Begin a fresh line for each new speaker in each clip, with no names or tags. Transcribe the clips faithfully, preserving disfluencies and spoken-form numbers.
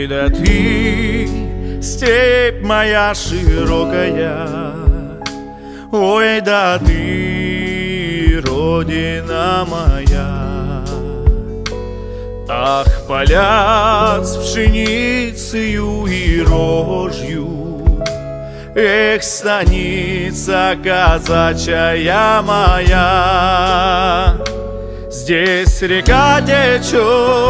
Ой, да ты, степь моя широкая, ой, да ты, родина моя. Ах, поля с пшеницею и рожью, эх, станица казачья моя. Здесь река течет,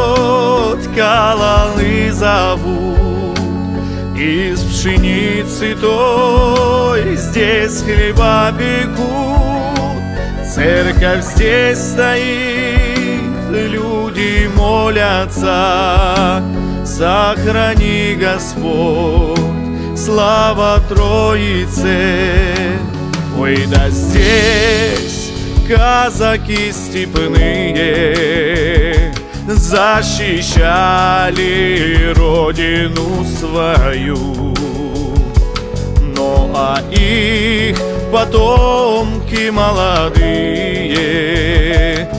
колоны зовут, из пшеницы той здесь хлеба пекут. Церковь здесь стоит, люди молятся, сохрани, Господь, слава Троице. Ой, да здесь казаки степные защищали родину свою, ну а их потомки молодые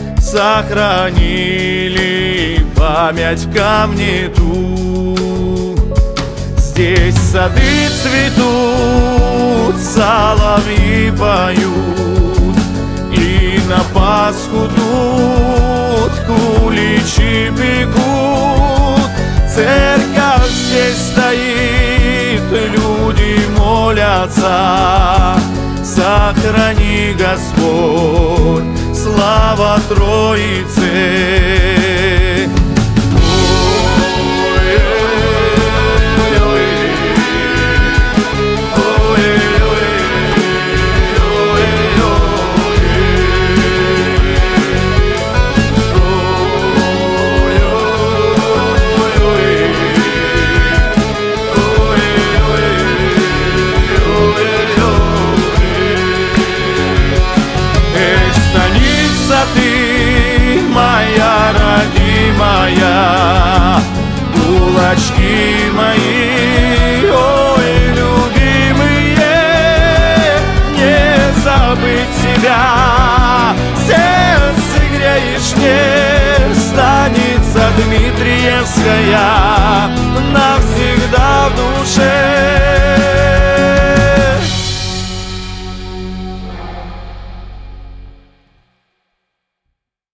сохранили память в камне ту. Здесь сады цветут, соловьи поют, и на Пасху тут куличи пекут. Церковь здесь стоит, люди молятся, сохрани, Господь, слава Троице. Ты моя родимая, булочки мои, ой, любимые, не забыть тебя, сердце греешь мне, станица Дмитриевская навсегда в душе.